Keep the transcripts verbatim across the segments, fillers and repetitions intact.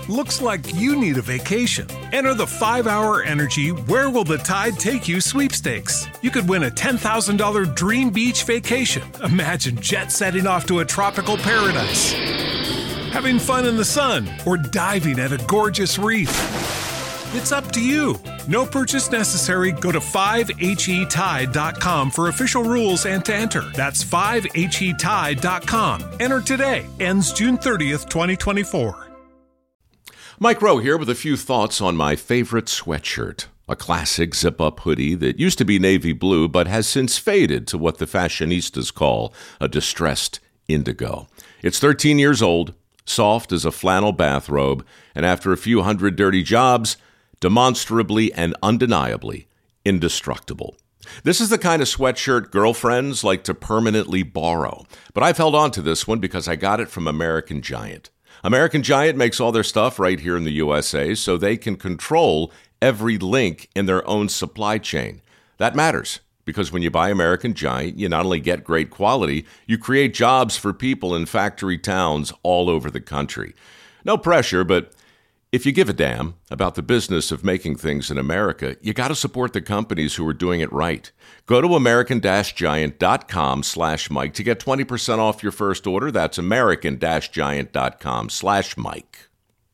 Looks like you need a vacation. Enter the five hour Energy Where Will the Tide Take You sweepstakes. You could win a ten thousand dollars dream beach vacation. Imagine jet setting off to a tropical paradise, having fun in the sun, or diving at a gorgeous reef. It's up to you. No purchase necessary. Go to five H E tide dot com for official rules and to enter. That's five H E tide dot com. Enter today. Ends June thirtieth, twenty twenty-four. Mike Rowe here with a few thoughts on my favorite sweatshirt. A classic zip-up hoodie that used to be navy blue but has since faded to what the fashionistas call a distressed indigo. It's thirteen years old, soft as a flannel bathrobe, and after a few hundred dirty jobs, demonstrably and undeniably indestructible. This is the kind of sweatshirt girlfriends like to permanently borrow. But I've held on to this one because I got it from American Giant. American Giant makes all their stuff right here in the U S A so they can control every link in their own supply chain. That matters because when you buy American Giant, you not only get great quality, you create jobs for people in factory towns all over the country. No pressure, but if you give a damn about the business of making things in America, you got to support the companies who are doing it right. Go to American Giant dot com slash Mike to get twenty percent off your first order. That's American Giant dot com slash Mike.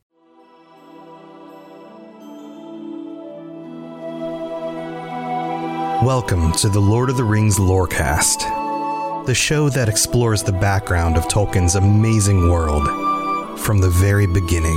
Welcome to the Lord of the Rings Lorecast, the show that explores the background of Tolkien's amazing world from the very beginning.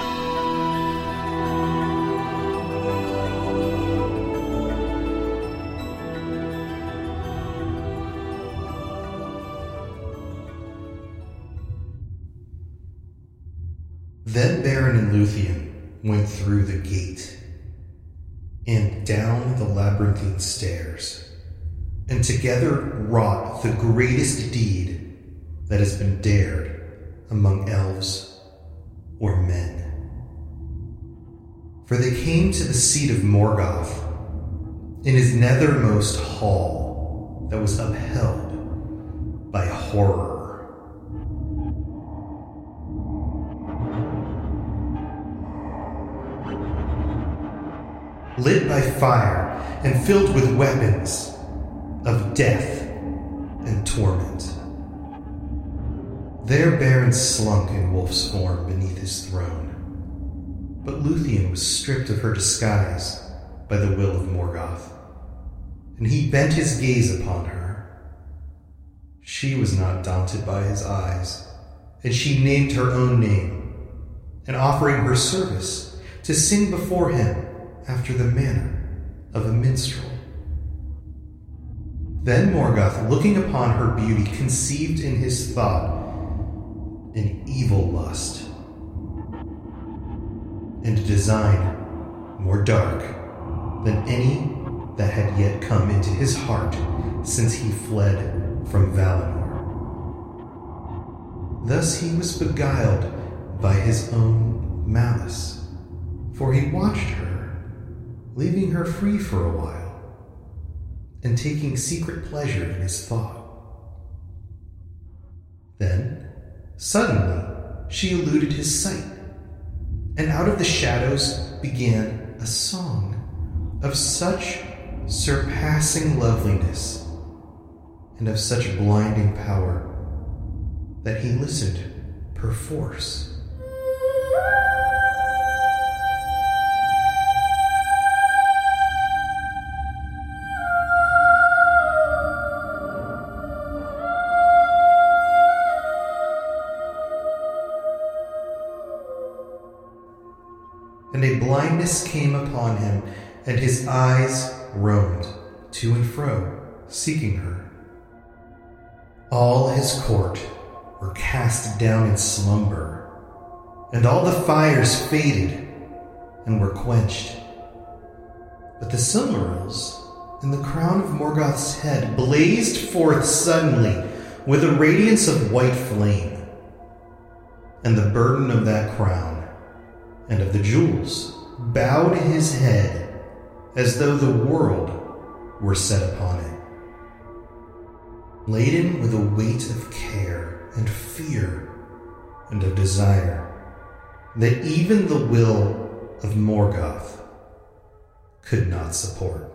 Then Beren and Luthien went through the gate and down the labyrinthine stairs, and together wrought the greatest deed that has been dared among elves or men. For they came to the seat of Morgoth in his nethermost hall that was upheld by horror. Lit by fire and filled with weapons of death and torment. There Beren slunk in wolf's form beneath his throne, but Luthien was stripped of her disguise by the will of Morgoth, and he bent his gaze upon her. She was not daunted by his eyes, and she named her own name, and offering her service to sing before him after the manner of a minstrel. Then Morgoth, looking upon her beauty, conceived in his thought an evil lust, and a design more dark than any that had yet come into his heart since he fled from Valinor. Thus he was beguiled by his own malice, for he watched her, leaving her free for a while, and taking secret pleasure in his thought. Then, suddenly, she eluded his sight, and out of the shadows began a song of such surpassing loveliness and of such blinding power that he listened perforce. And a blindness came upon him, and his eyes roamed to and fro, seeking her. All his court were cast down in slumber, and all the fires faded and were quenched. But the Silmarils in the crown of Morgoth's head blazed forth suddenly with a radiance of white flame, and the burden of that crown and of the jewels bowed his head as though the world were set upon it. Laden with a weight of care and fear and of desire, that even the will of Morgoth could not support.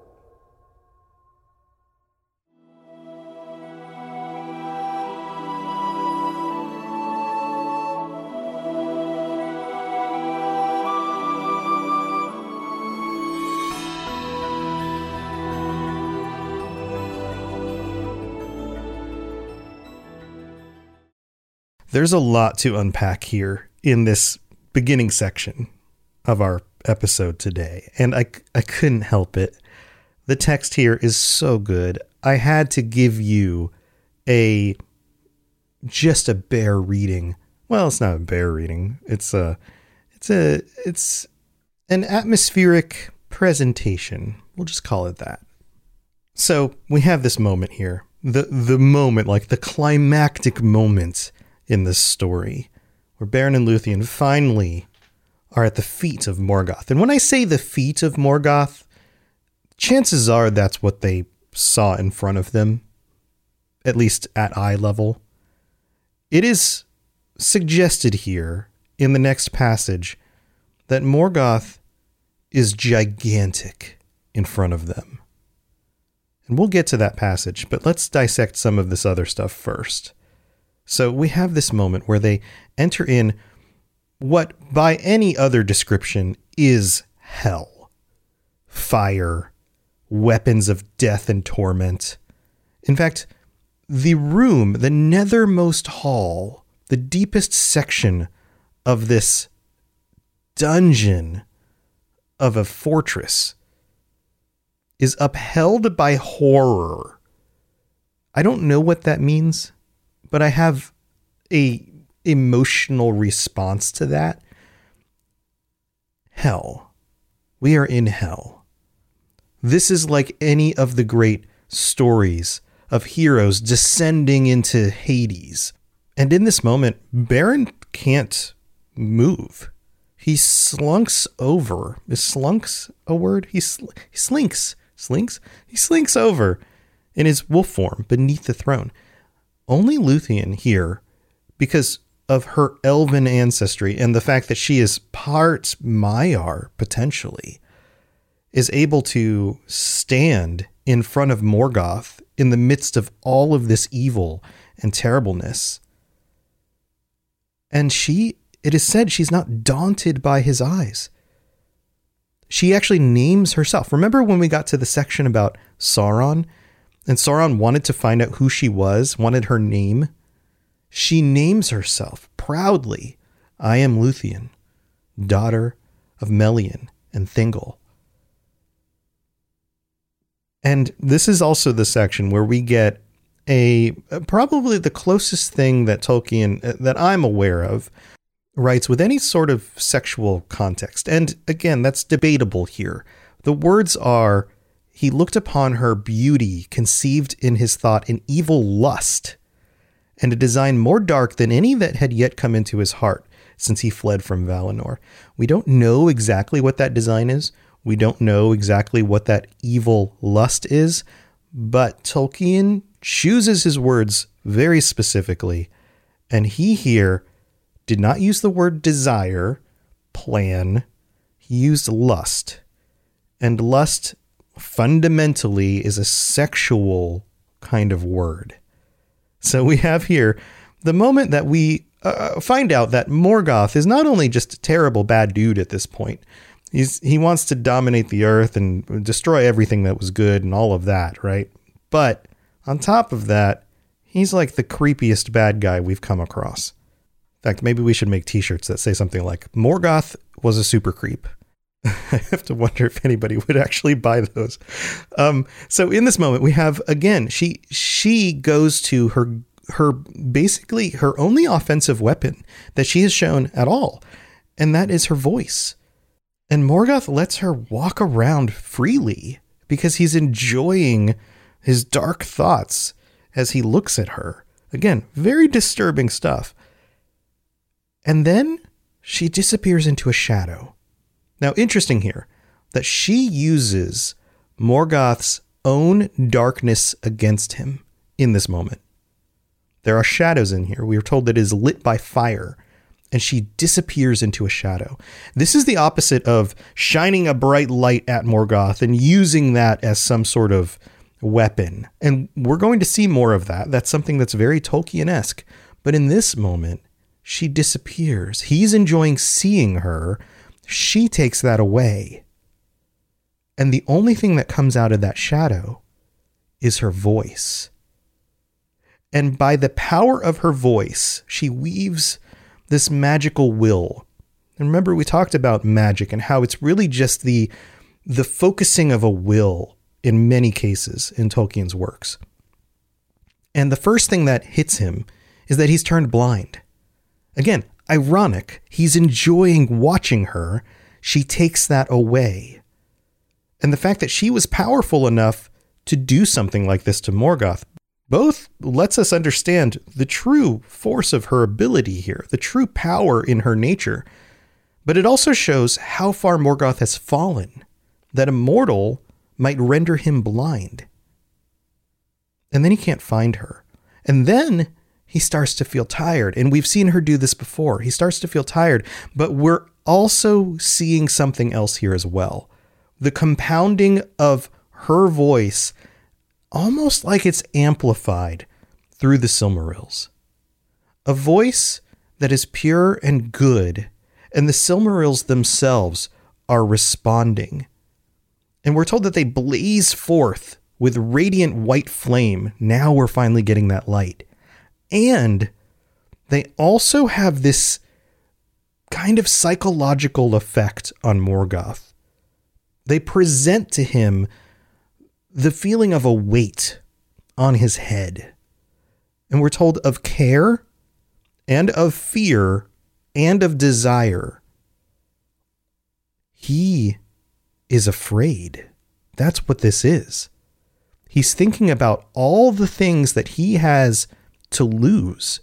There's a lot to unpack here in this beginning section of our episode today, and I, I couldn't help it. The text here is so good. I had to give you a just a bare reading. Well, it's not a bare reading. It's a it's a it's an atmospheric presentation. We'll just call it that. So we have this moment here, the the moment, like the climactic moment in this story, where Beren and Luthien finally are at the feet of Morgoth. And when I say the feet of Morgoth, chances are that's what they saw in front of them, at least at eye level. It is suggested here in the next passage that Morgoth is gigantic in front of them. And we'll get to that passage, but let's dissect some of this other stuff first. So we have this moment where they enter in what by any other description is hell. Fire, weapons of death and torment. In fact, the room, the nethermost hall, the deepest section of this dungeon of a fortress is upheld by horror. I don't know what that means, but I have a emotional response to that. Hell. We are in hell. This is like any of the great stories of heroes descending into Hades. And in this moment, Beren can't move. He slunks over. Is slunks a word? He, sl- he slinks. Slinks? He slinks over in his wolf form beneath the throne. Only Luthien here, because of her elven ancestry and the fact that she is part Maiar, potentially, is able to stand in front of Morgoth in the midst of all of this evil and terribleness. And she, it is said, she's not daunted by his eyes. She actually names herself. Remember when we got to the section about Sauron? And Sauron wanted to find out who she was, wanted her name. She names herself proudly. I am Luthien, daughter of Melian and Thingol. And this is also the section where we get a probably the closest thing that Tolkien, that I'm aware of, writes with any sort of sexual context. And again, that's debatable here. The words are, he looked upon her beauty, conceived in his thought an evil lust, and a design more dark than any that had yet come into his heart since he fled from Valinor. We don't know exactly what that design is. We don't know exactly what that evil lust is, but Tolkien chooses his words very specifically, and he here did not use the word desire, plan. He used lust, and lust fundamentally is a sexual kind of word. So we have here the moment that we uh, find out that Morgoth is not only just a terrible bad dude at this point. He's he wants to dominate the earth and destroy everything that was good and all of that, right? But on top of that, he's like the creepiest bad guy we've come across. In fact, maybe we should make t-shirts that say something like, Morgoth was a super creep. I have to wonder if anybody would actually buy those. Um, so in this moment, we have, again, she she goes to her her basically her only offensive weapon that she has shown at all, and that is her voice. And Morgoth lets her walk around freely because he's enjoying his dark thoughts as he looks at her. Again, very disturbing stuff. And then she disappears into a shadow. Now, interesting here that she uses Morgoth's own darkness against him in this moment. There are shadows in here. We are told that it is lit by fire. and she disappears into a shadow. This is the opposite of shining a bright light at Morgoth and using that as some sort of weapon. And we're going to see more of that. That's something that's very Tolkien-esque. But in this moment, she disappears. He's enjoying seeing her. She takes that away. And the only thing that comes out of that shadow is her voice. And by the power of her voice, she weaves this magical will. And remember, we talked about magic and how it's really just the, the focusing of a will in many cases in Tolkien's works. And the first thing that hits him is that he's turned blind. Again, ironic. He's enjoying watching her. She takes that away. And the fact that she was powerful enough to do something like this to Morgoth both lets us understand the true force of her ability here, the true power in her nature. But it also shows how far Morgoth has fallen, that a mortal might render him blind. And then he can't find her. And then he starts to feel tired. And we've seen her do this before. He starts to feel tired, but we're also seeing something else here as well. The compounding of her voice, almost like it's amplified through the Silmarils. A voice that is pure and good, and the Silmarils themselves are responding. And we're told that they blaze forth with radiant white flame. Now we're finally getting that light. And they also have this kind of psychological effect on Morgoth. They present to him the feeling of a weight on his head. And we're told of care and of fear and of desire. He is afraid. That's what this is. He's thinking about all the things that he has to lose.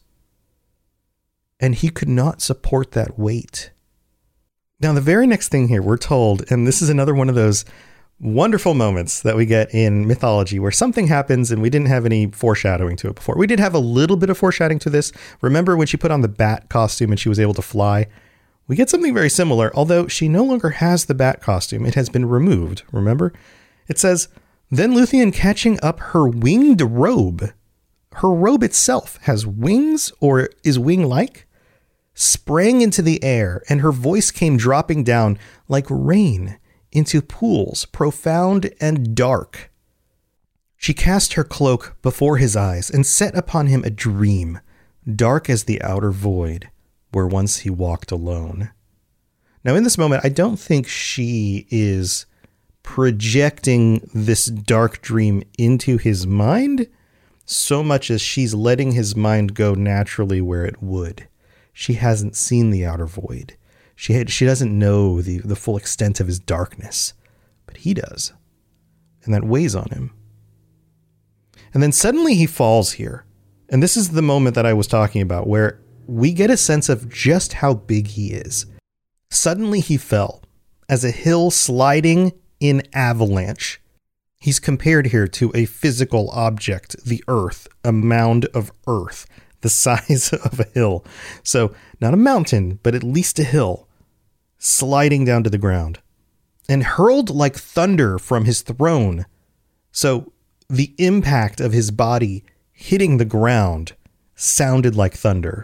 And he could not support that weight. Now, the very next thing here, we're told, and this is another one of those wonderful moments that we get in mythology where something happens and we didn't have any foreshadowing to it before. We did have a little bit of foreshadowing to this. Remember when she put on the bat costume and she was able to fly? We get something very similar, although she no longer has the bat costume. It has been removed, remember? It says, then Luthien, catching up her winged robe, her robe itself has wings or is wing-like, sprang into the air, and her voice came dropping down like rain into pools profound and dark. She cast her cloak before his eyes and set upon him a dream, dark as the outer void, where once he walked alone. Now, in this moment, I don't think she is projecting this dark dream into his mind so much as she's letting his mind go naturally where it would. She hasn't seen the outer void. She had, she doesn't know the, the full extent of his darkness, but he does. And that weighs on him. And then suddenly he falls here. And this is the moment that I was talking about where we get a sense of just how big he is. Suddenly he fell as a hill sliding in avalanche. He's compared here to a physical object, the earth, a mound of earth, the size of a hill. So not a mountain, but at least a hill, sliding down to the ground and hurled like thunder from his throne. So the impact of his body hitting the ground sounded like thunder.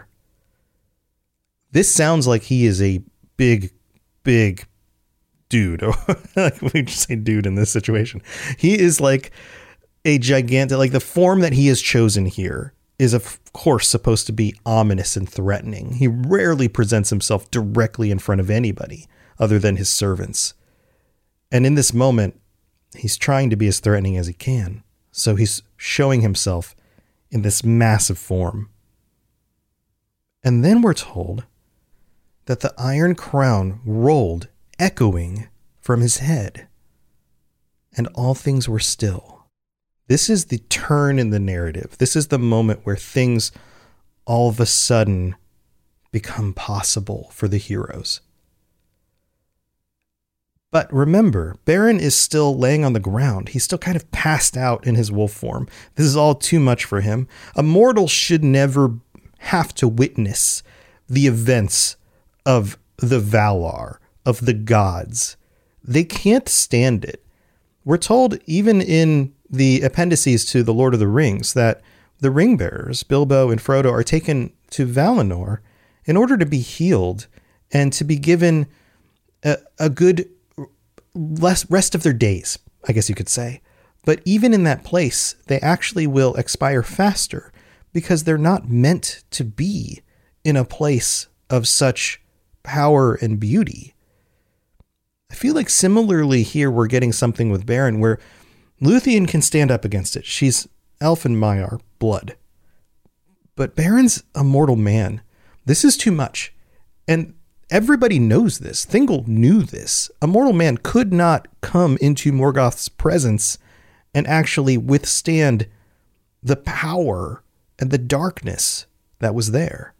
This sounds like he is a big, big dude. Like we just say dude in this situation. He is like a gigantic, like the form that he has chosen here is of course supposed to be ominous and threatening. He rarely presents himself directly in front of anybody other than his servants. And in this moment, he's trying to be as threatening as he can. So he's showing himself in this massive form. And then we're told that the iron crown rolled, echoing from his head, and all things were still. This is the turn in the narrative. This is the moment where things all of a sudden become possible for the heroes. But remember, Beren is still laying on the ground. He's still kind of passed out in his wolf form. This is all too much for him. A mortal should never have to witness the events of the Valar, of the gods. They can't stand it. We're told even in the appendices to The Lord of the Rings that the ring bearers, Bilbo and Frodo, are taken to Valinor in order to be healed and to be given a, a good less rest of their days, I guess you could say. But even in that place, they actually will expire faster because they're not meant to be in a place of such power and beauty. I feel like similarly here we're getting something with Beren where Luthien can stand up against it. She's elf and Maiar blood. But Beren's a mortal man. This is too much. And everybody knows this. Thingol knew this. A mortal man could not come into Morgoth's presence and actually withstand the power and the darkness that was there.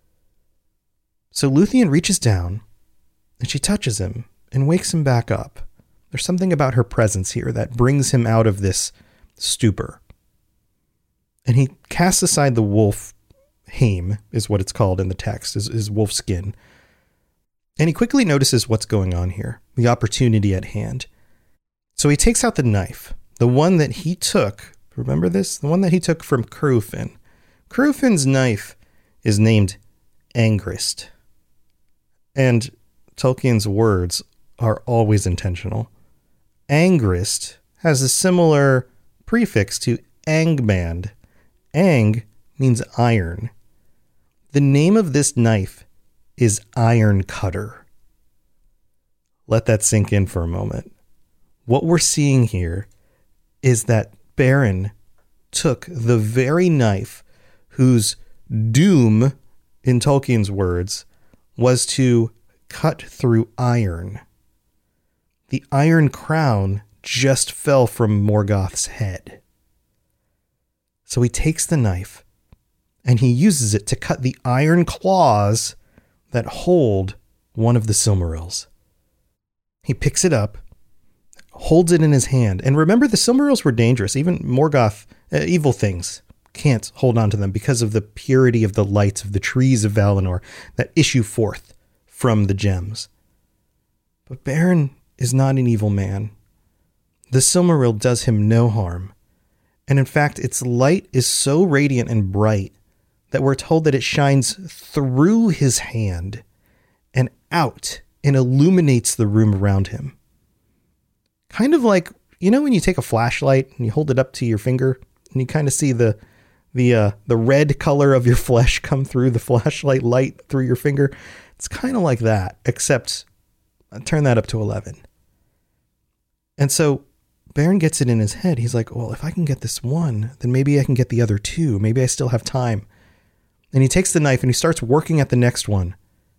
So Luthien reaches down and she touches him and wakes him back up. There's something about her presence here that brings him out of this stupor. And he casts aside the wolf hame, is what it's called in the text, is, is wolf skin. And he quickly notices what's going on here, the opportunity at hand. So he takes out the knife, the one that he took, remember this? The one that he took from Curufin. Curufin's knife is named Angrist. And Tolkien's words are always intentional. Angrist has a similar prefix to Angband. Ang means iron. The name of this knife is Iron Cutter. Let that sink in for a moment. What we're seeing here is that Beren took the very knife whose doom, in Tolkien's words, was to cut through iron. The iron crown just fell from Morgoth's head. So he takes the knife and he uses it to cut the iron claws that hold one of the Silmarils. He picks it up, holds it in his hand. And remember, the Silmarils were dangerous. Even Morgoth, uh, evil things, can't hold on to them because of the purity of the lights of the trees of Valinor that issue forth from the gems. But Beren is not an evil man. The Silmaril does him no harm. And in fact, its light is so radiant and bright that we're told that it shines through his hand and out and illuminates the room around him. Kind of like, you know, when you take a flashlight and you hold it up to your finger and you kind of see the the uh, the red color of your flesh come through the flashlight light through your finger. It's kind of like that, except I turn that up to eleven. And so Beren gets it in his head. He's like, well, if I can get this one, then maybe I can get the other two. Maybe I still have time. And he takes the knife and he starts working at the next one.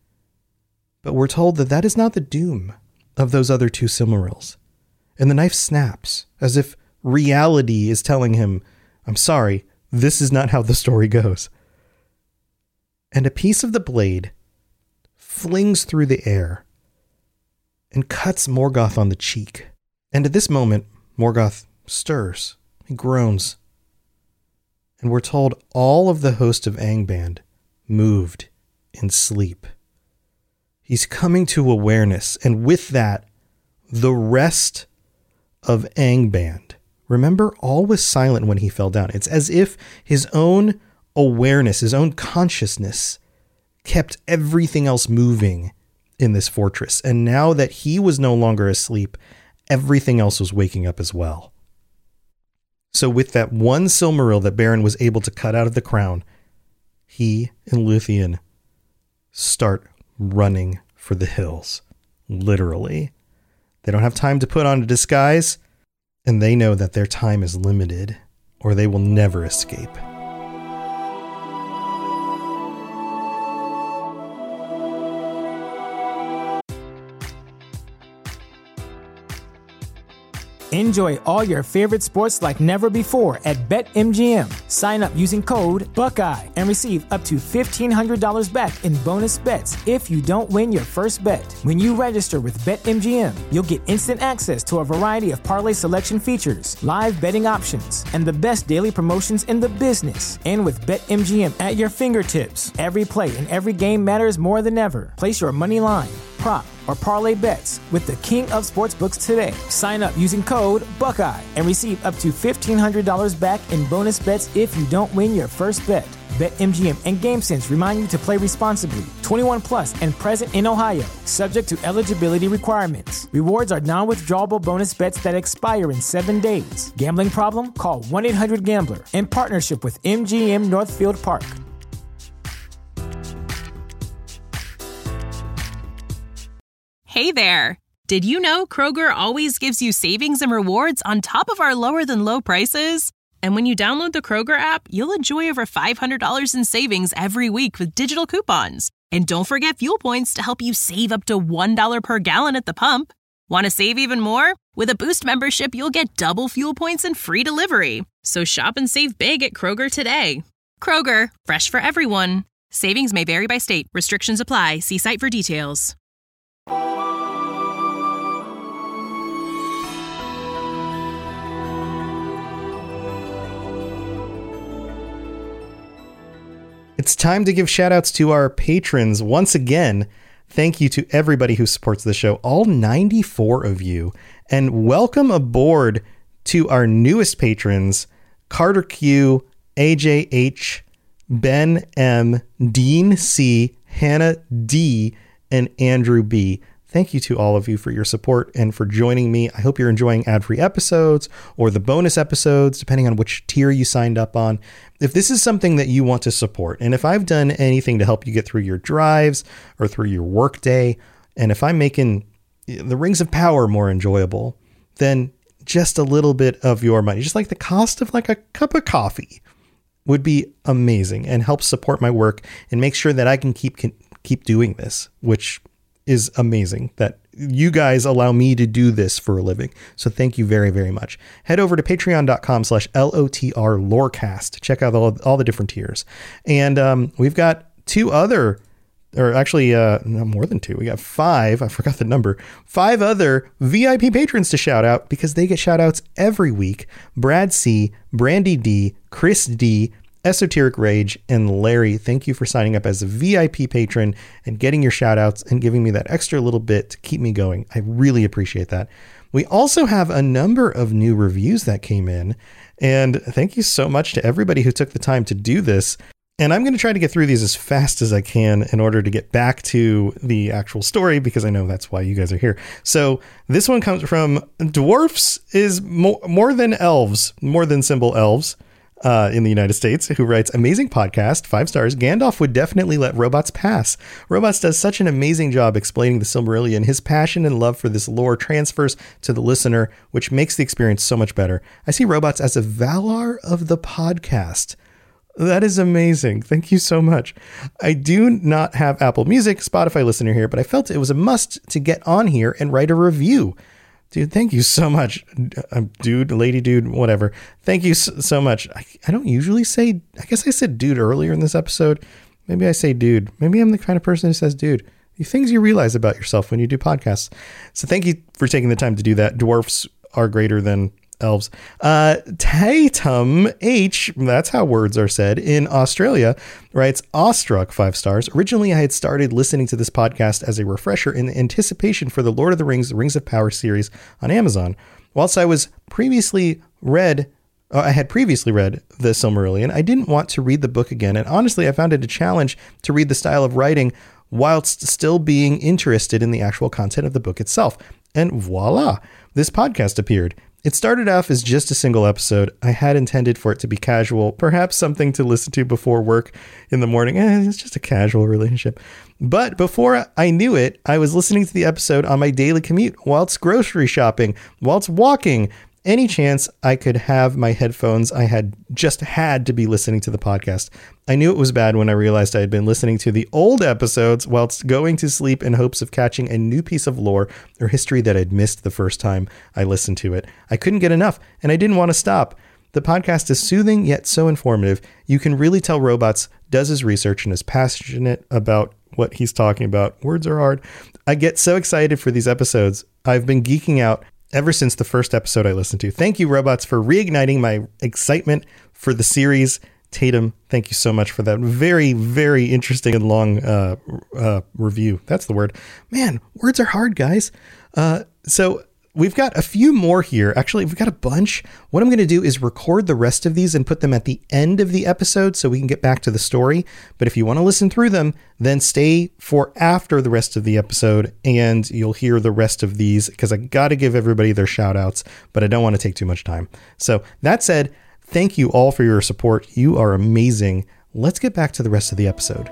But we're told that that is not the doom of those other two Silmarils. And the knife snaps, as if reality is telling him, I'm sorry, this is not how the story goes. And a piece of the blade flings through the air and cuts Morgoth on the cheek. And at this moment, Morgoth stirs. He groans. And we're told all of the host of Angband moved in sleep. He's coming to awareness, and with that, the rest of Angband. Remember, all was silent when he fell down. It's as if his own awareness, his own consciousness, kept everything else moving in this fortress. And now that he was no longer asleep, everything else was waking up as well. So with that one Silmaril that Beren was able to cut out of the crown, he and Luthien start running for the hills. Literally. They don't have time to put on a disguise, and they know that their time is limited, or they will never escape. Enjoy all your favorite sports like never before at BetMGM. Sign up using code Buckeye and receive up to fifteen hundred dollars back in bonus bets if you don't win your first bet. When you register with BetMGM, you'll get instant access to a variety of parlay selection features, live betting options, and the best daily promotions in the business. And with BetMGM at your fingertips, every play and every game matters more than ever. Place your money line, prop, or parlay bets with the king of sportsbooks today. Sign up using code Buckeye and receive up to fifteen hundred dollars back in bonus bets if you don't win your first bet. BetMGM and GameSense remind you to play responsibly. twenty-one plus and present in Ohio, subject to eligibility requirements. Rewards are non-withdrawable bonus bets that expire in seven days. Gambling problem? Call one eight hundred gambler in partnership with M G M Northfield Park. Hey there! Did you know Kroger always gives you savings and rewards on top of our lower-than-low prices? And when you download the Kroger app, you'll enjoy over five hundred dollars in savings every week with digital coupons. And don't forget fuel points to help you save up to one dollar per gallon at the pump. Want to save even more? With a Boost membership, you'll get double fuel points and free delivery. So shop and save big at Kroger today. Kroger, fresh for everyone. Savings may vary by state. Restrictions apply. See site for details. It's time to give shout outs to our patrons. Once again, thank you to everybody who supports the show, all ninety-four of you. And welcome aboard to our newest patrons, Carter Q, A J H, Ben M, Dean C, Hannah D, and Andrew B. Thank you to all of you for your support and for joining me. I hope you're enjoying ad-free episodes or the bonus episodes, depending on which tier you signed up on. If this is something that you want to support, and if I've done anything to help you get through your drives or through your workday, and if I'm making the Rings of Power more enjoyable, then just a little bit of your money, just like the cost of like a cup of coffee, would be amazing and help support my work and make sure that I can keep can keep doing this, which is amazing that you guys allow me to do this for a living. So thank you very, very much. Head over to patreon.com slash L-O-T-R Lorecast to check out all, all the different tiers. And um, we've got two other, or actually uh, no, more than two. We got five. I forgot the number. Five other V I P patrons to shout out because they get shout outs every week. Brad C, Brandy D, Chris D, Esoteric Rage, and Larry. Thank you for signing up as a V I P patron and getting your shout outs and giving me that extra little bit to keep me going. I really appreciate that. We also have a number of new reviews that came in, and thank you so much to everybody who took the time to do this. And I'm going to try to get through these as fast as I can in order to get back to the actual story, because I know that's why you guys are here. So this one comes from Dwarfs is mo- more than elves, more than symbol elves. Uh, in the United States, who writes, amazing podcast, five stars. Gandalf would definitely let Robots pass. Robots does such an amazing job explaining the Silmarillion. His passion and love for this lore transfers to the listener, which makes the experience so much better. I see Robots as a Valar of the podcast. That is amazing. Thank you so much. I do not have Apple Music, Spotify listener here, but I felt it was a must to get on here and write a review. Dude, thank you so much. Dude, lady, dude, whatever. Thank you so much. I, I don't usually say, I guess I said dude earlier in this episode. Maybe I say dude. Maybe I'm the kind of person who says dude. The things you realize about yourself when you do podcasts. So thank you for taking the time to do that. Dwarfs are greater than elves. Uh, Tatum H, that's how words are said, in Australia, writes, awestruck, five stars. Originally, I had started listening to this podcast as a refresher in anticipation for the Lord of the Rings, the Rings of Power series on Amazon. Whilst I was previously read, uh, I had previously read the Silmarillion, I didn't want to read the book again. And honestly, I found it a challenge to read the style of writing whilst still being interested in the actual content of the book itself. And voila, this podcast appeared. It started off as just a single episode. I had intended for it to be casual, perhaps something to listen to before work in the morning. Eh, it's just a casual relationship. But before I knew it, I was listening to the episode on my daily commute, whilst grocery shopping, whilst walking, any chance I could have my headphones, I had just had to be listening to the podcast. I knew it was bad when I realized I had been listening to the old episodes whilst going to sleep in hopes of catching a new piece of lore or history that I'd missed the first time I listened to it. I couldn't get enough, and I didn't want to stop. The podcast is soothing, yet so informative. You can really tell Robots does his research and is passionate about what he's talking about. Words are hard. I get so excited for these episodes. I've been geeking out ever since the first episode I listened to. Thank you, Robots, for reigniting my excitement for the series. Tatum, thank you so much for that very, very interesting and long uh, uh, review. That's the word. Man, words are hard, guys. Uh, so we've got a few more here. Actually, we've got a bunch. What I'm going to do is record the rest of these and put them at the end of the episode so we can get back to the story. But if you want to listen through them, then stay for after the rest of the episode and you'll hear the rest of these because I got to give everybody their shout outs, but I don't want to take too much time. So that said, thank you all for your support. You are amazing. Let's get back to the rest of the episode.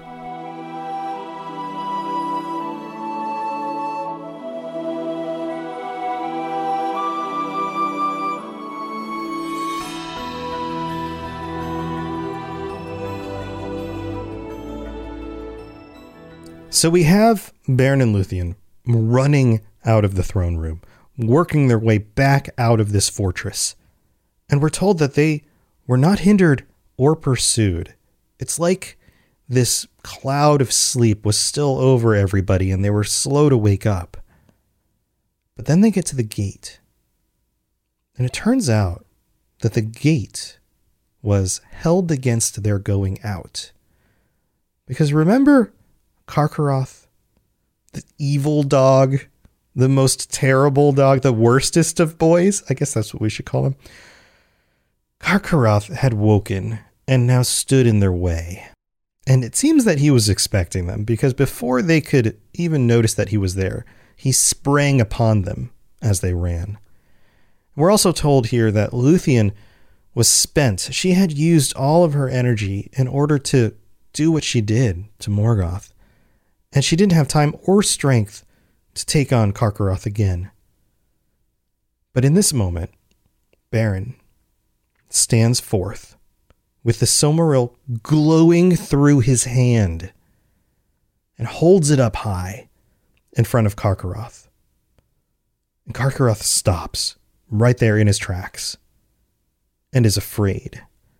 So we have Beren and Luthien running out of the throne room, working their way back out of this fortress. And we're told that they were not hindered or pursued. It's like this cloud of sleep was still over everybody and they were slow to wake up. But then they get to the gate. And it turns out that the gate was held against their going out. Because remember Carcharoth, the evil dog, the most terrible dog, the worstest of boys? I guess that's what we should call him. Carcharoth had woken and now stood in their way. And it seems that he was expecting them because before they could even notice that he was there, he sprang upon them as they ran. We're also told here that Luthien was spent. She had used all of her energy in order to do what she did to Morgoth. And she didn't have time or strength to take on Carcharoth again. But in this moment, Beren stands forth with the Silmaril glowing through his hand and holds it up high in front of Carcharoth. And Carcharoth stops right there in his tracks and is afraid.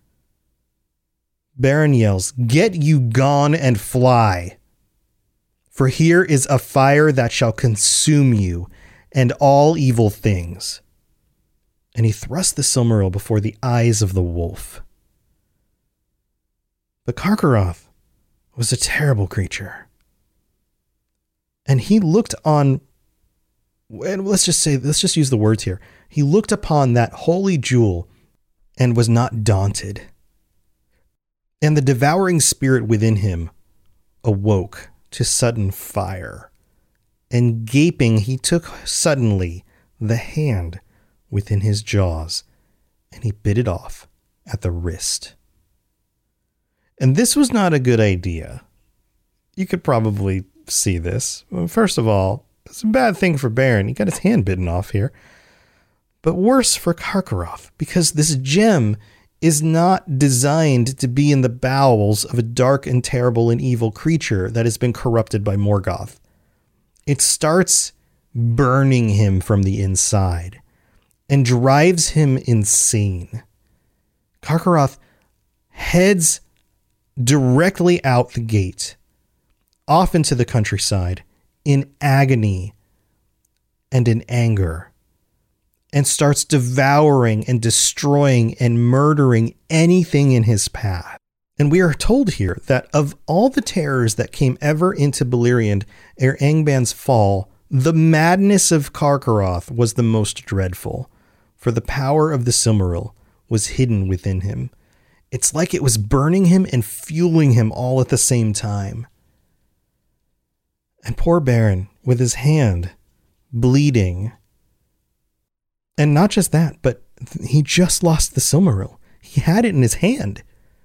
Beren yells, "Get you gone and fly! For here is a fire that shall consume you and all evil things." And he thrust the Silmaril before the eyes of the wolf. But Carcharoth was a terrible creature. And he looked on, and let's just say, let's just use the words here. He looked upon that holy jewel and was not daunted. And the devouring spirit within him awoke to sudden fire. And gaping, he took suddenly the hand within his jaws, and he bit it off at the wrist. And this was not a good idea. You could probably see this. Well, first of all, it's a bad thing for Beren. He got his hand bitten off here. But worse for Carcharoth, because this gem is not designed to be in the bowels of a dark and terrible and evil creature that has been corrupted by Morgoth. It starts burning him from the inside and drives him insane. Carcharoth heads directly out the gate, off into the countryside, in agony and in anger, and starts devouring and destroying and murdering anything in his path. And we are told here that of all the terrors that came ever into Beleriand ere Angband's fall, the madness of Carcharoth was the most dreadful, for the power of the Silmaril was hidden within him. It's like it was burning him and fueling him all at the same time. And poor Beren, with his hand bleeding. And not just that, but he just lost the Silmaril. He had it in his hand.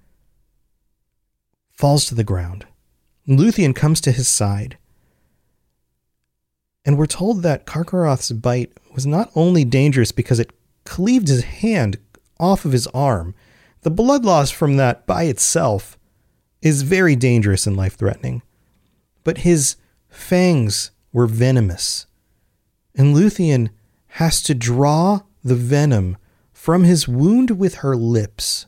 Falls to the ground. Luthien comes to his side. And we're told that Carcharoth's bite was not only dangerous because it cleaved his hand off of his arm. The blood loss from that by itself is very dangerous and life-threatening. But his fangs were venomous, and Luthien has to draw the venom from his wound with her lips.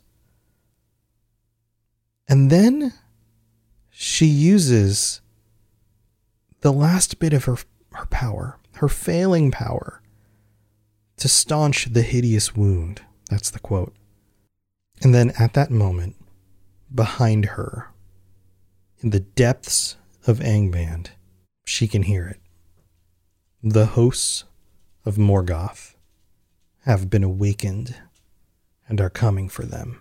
And then she uses the last bit of her, her power, her failing power, to staunch the hideous wound. That's the quote. And then at that moment, behind her, in the depths of Angband, she can hear it. The hosts of Morgoth have been awakened and are coming for them.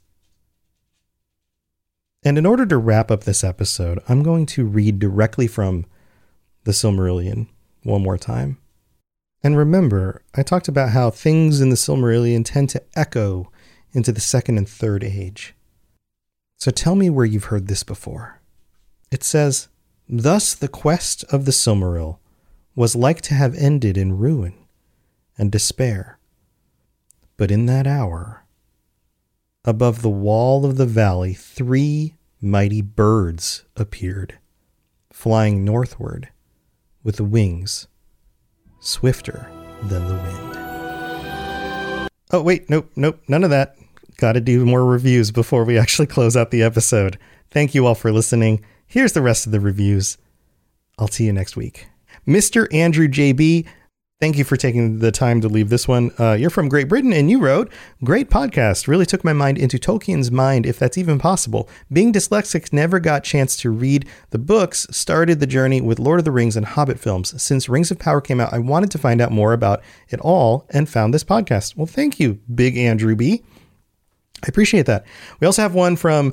And in order to wrap up this episode, I'm going to read directly from the Silmarillion one more time. And remember, I talked about how things in the Silmarillion tend to echo into the second and third age. So tell me where you've heard this before. It says, "Thus the quest of the Silmaril was like to have ended in ruin and despair. But in that hour, above the wall of the valley, three mighty birds appeared, flying northward with wings swifter than the wind." Oh, wait, nope, nope, none of that. Got to do more reviews before we actually close out the episode. Thank you all for listening. Here's the rest of the reviews. I'll see you next week. Mister Andrew J B, thank you for taking the time to leave this one. Uh, you're from Great Britain, and you wrote, "Great podcast. Really took my mind into Tolkien's mind, if that's even possible. Being dyslexic, never got chance to read the books, started the journey with Lord of the Rings and Hobbit films. Since Rings of Power came out, I wanted to find out more about it all and found this podcast." Well, thank you, Big Andrew B. I appreciate that. We also have one from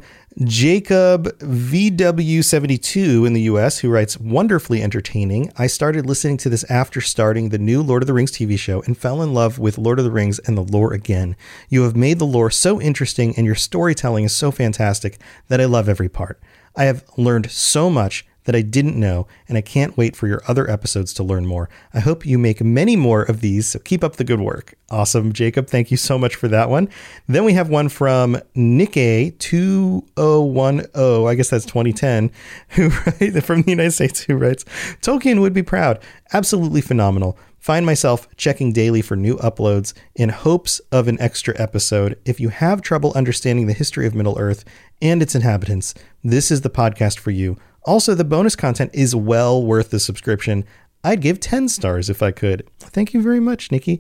Jacob V W seventy-two in the U S who writes, "Wonderfully entertaining. I started listening to this after starting the new Lord of the Rings T V show and fell in love with Lord of the Rings and the lore again. You have made the lore so interesting and your storytelling is so fantastic that I love every part. I have learned so much that I didn't know, and I can't wait for your other episodes to learn more. I hope you make many more of these, so keep up the good work." Awesome, Jacob. Thank you so much for that one. Then we have one from Nikkei two oh one oh, I guess that's twenty ten, who from the United States, who writes, "Tolkien would be proud. Absolutely phenomenal. Find myself checking daily for new uploads in hopes of an extra episode. If you have trouble understanding the history of Middle-earth and its inhabitants, this is the podcast for you. Also, the bonus content is well worth the subscription. I'd give ten stars if I could." Thank you very much, Nikki.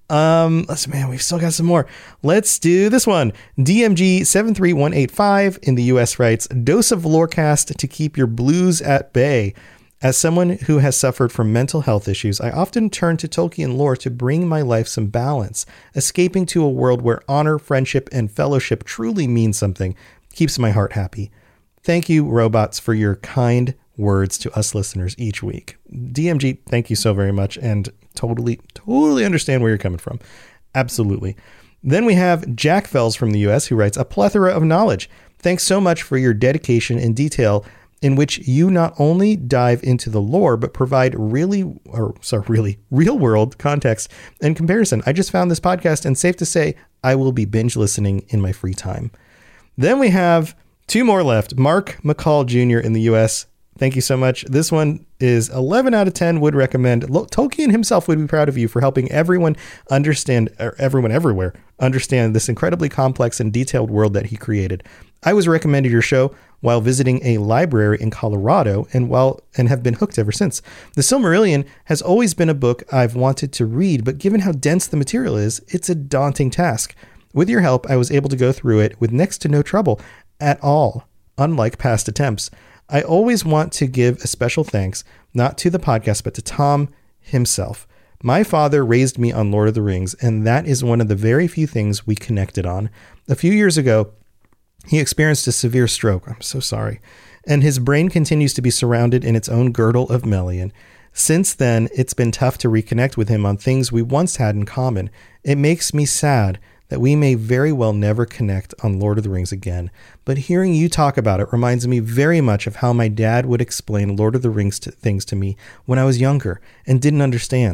Um, let's, man, we've still got some more. Let's do this one. D M G seven three one eight five in the U S writes, "Dose of Lorecast to keep your blues at bay. As someone who has suffered from mental health issues, I often turn to Tolkien lore to bring my life some balance. Escaping to a world where honor, friendship, and fellowship truly mean something keeps my heart happy. Thank you, robots, for your kind words to us listeners each week." D M G, thank you so very much, and totally, totally understand where you're coming from. Absolutely. Then we have Jack Fells from the U S who writes, "A plethora of knowledge. Thanks so much for your dedication and detail in which you not only dive into the lore, but provide really, or sorry, really real world context and comparison. I just found this podcast, and safe to say, I will be binge listening in my free time." Then we have two more left. Mark McCall Junior in the U S. Thank you so much. This one is eleven out of ten would recommend. Tolkien himself would be proud of you for helping everyone understand, or everyone everywhere understand this incredibly complex and detailed world that he created. I was recommended your show while visiting a library in Colorado and while and have been hooked ever since. The Silmarillion has always been a book I've wanted to read, but given how dense the material is, it's a daunting task. With your help, I was able to go through it with next to no trouble at all, unlike past attempts. I always want to give a special thanks, not to the podcast, but to Tom himself. My father raised me on Lord of the Rings, and that is one of the very few things we connected on. A few years ago, he experienced a severe stroke. I'm so sorry. And his brain continues to be surrounded in its own girdle of Melian. Since then, it's been tough to reconnect with him on things we once had in common. It makes me sad that we may very well never connect on Lord of the Rings again. But hearing you talk about it reminds me very much of how my dad would explain Lord of the Rings to things to me when I was younger and didn't understand.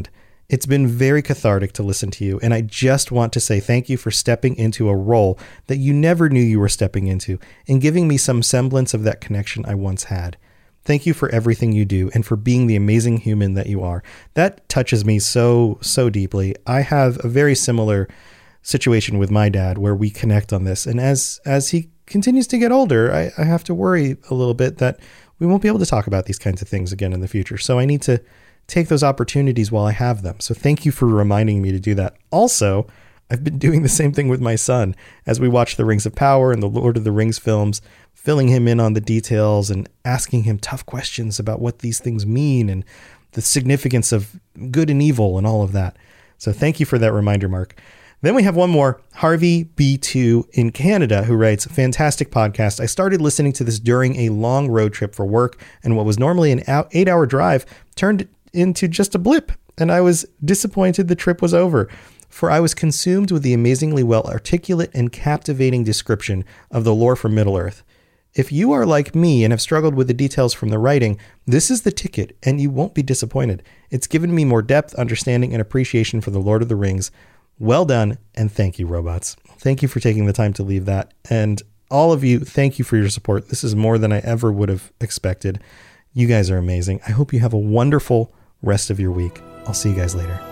It's been very cathartic to listen to you, and I just want to say thank you for stepping into a role that you never knew you were stepping into and giving me some semblance of that connection I once had. Thank you for everything you do and for being the amazing human that you are. That touches me so, so deeply. I have a very similar situation with my dad where we connect on this. And as as he continues to get older, I, I have to worry a little bit that we won't be able to talk about these kinds of things again in the future. So I need to take those opportunities while I have them. So thank you for reminding me to do that. Also, I've been doing the same thing with my son as we watch the Rings of Power and the Lord of the Rings films, filling him in on the details and asking him tough questions about what these things mean and the significance of good and evil and all of that. So thank you for that reminder, Mark. Then we have one more, Harvey B two in Canada, who writes, fantastic podcast. I started listening to this during a long road trip for work, and what was normally an eight hour drive turned into just a blip, and I was disappointed the trip was over, for I was consumed with the amazingly well articulate and captivating description of the lore from Middle-earth. If you are like me and have struggled with the details from the writing, this is the ticket, and you won't be disappointed. It's given me more depth, understanding, and appreciation for the Lord of the Rings. Well done, and thank you, robots. Thank you for taking the time to leave that. And all of you, thank you for your support. This is more than I ever would have expected. You guys are amazing. I hope you have a wonderful rest of your week. I'll see you guys later.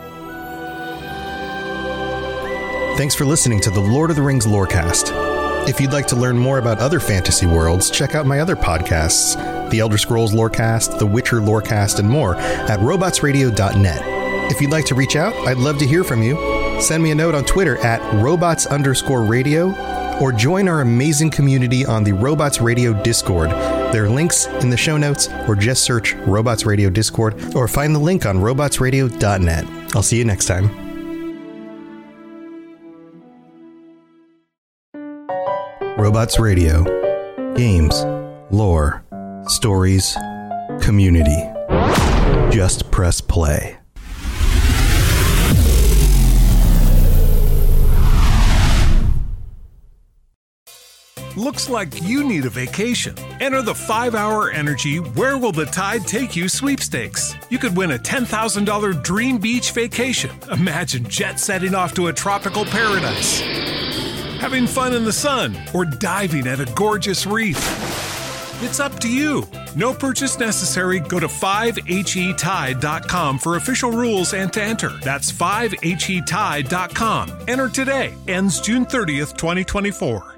Thanks for listening to the Lord of the Rings Lorecast. If you'd like to learn more about other fantasy worlds, check out my other podcasts, the Elder Scrolls Lorecast, the Witcher Lorecast, and more at robots radio dot net. If you'd like to reach out, I'd love to hear from you. Send me a note on Twitter at robots underscore radio, or join our amazing community on the Robots Radio Discord. There are links in the show notes, or just search Robots Radio Discord, or find the link on robots radio dot net. I'll see you next time. Robots Radio. Games, lore, stories, community. Just press play. Looks like you need a vacation. Enter the five hour Energy Where Will the Tide Take You sweepstakes. You could win a ten thousand dollars dream beach vacation. Imagine jet setting off to a tropical paradise, having fun in the sun, or diving at a gorgeous reef. It's up to you. No purchase necessary. Go to five H E tide dot com for official rules and to enter. That's five H E tide dot com. Enter today. Ends June thirtieth, twenty twenty-four.